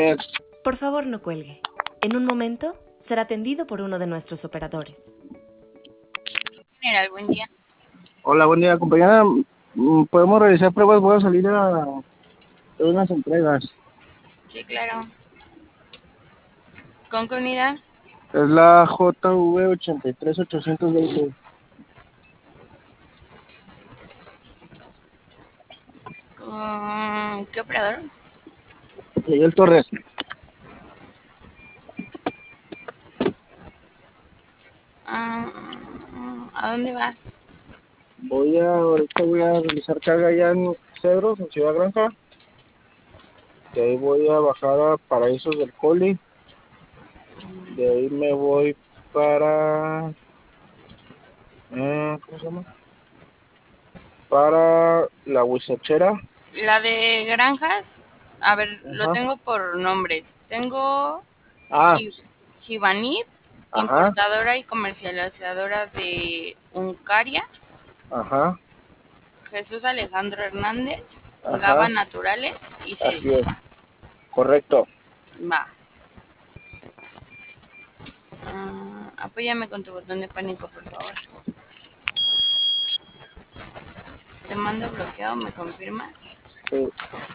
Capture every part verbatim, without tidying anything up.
Por favor, no cuelgue. En un momento será atendido por uno de nuestros operadores. General, buen día. Hola, buen día, compañera. Mm, ¿Podemos realizar pruebas? Voy a salir a de unas entregas. Sí, claro. ¿Con qué unidad? Es la J V ochenta y tres ochocientos veinte. ¿Con qué operador? Miguel Torres. Ah, ¿a dónde vas? Voy a, ahorita voy a realizar carga allá en Cedros, en Ciudad Granja. De ahí voy a bajar a Paraísos del Coli. De ahí me voy para... eh, ¿cómo se llama? Para la Huizachera. La de granjas. A ver, lo Ajá. tengo por nombres. Tengo Ah, Gi- Givanit, ajá, importadora y comercializadora de Uncaria. ajá, Jesús Alejandro Hernández, Gaba ajá. Naturales y Así Ceris. es, correcto. Va. Ah, apóyame con tu botón de pánico, por favor. Te mando bloqueado, ¿me confirmas? Sí,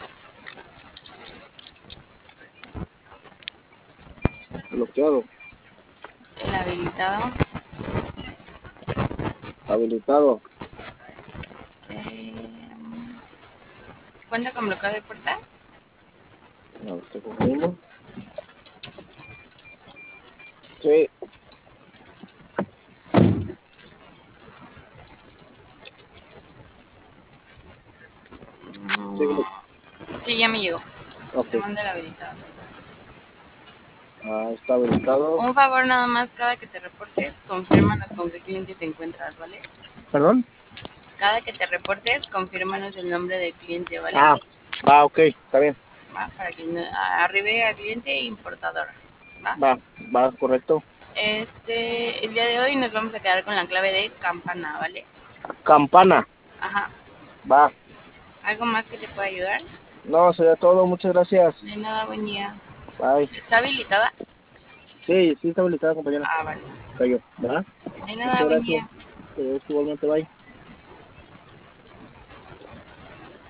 bloqueado, El habilitado. habilitado. Eh, ¿Cuenta con bloqueo de puerta? No, estoy confundiendo. Sí, sí, Mm, sí, ya me llegó. ok. Te mando el habilitado. Ah, está habilitado. Un favor nada más, cada que te reportes, confírmanos con qué cliente te encuentras, ¿vale? ¿Perdón? Cada que te reportes, confírmanos el nombre del cliente, ¿vale? Ah, va, ok, está bien. ¿Va? Para que no, arribe al cliente e importadora, ¿va? Va, va, correcto. Este, el día de hoy nos vamos a quedar con la clave de campana, ¿vale? Campana, Ajá. va. ¿Algo más que te pueda ayudar? No, sería todo, muchas gracias. De nada, buen día. Bye. ¿Está habilitada? Sí, sí está habilitada, compañera. Ah, vale. Cayó, ¿verdad? De nada, Muchas buen gracias. día. Eh, igualmente, bye.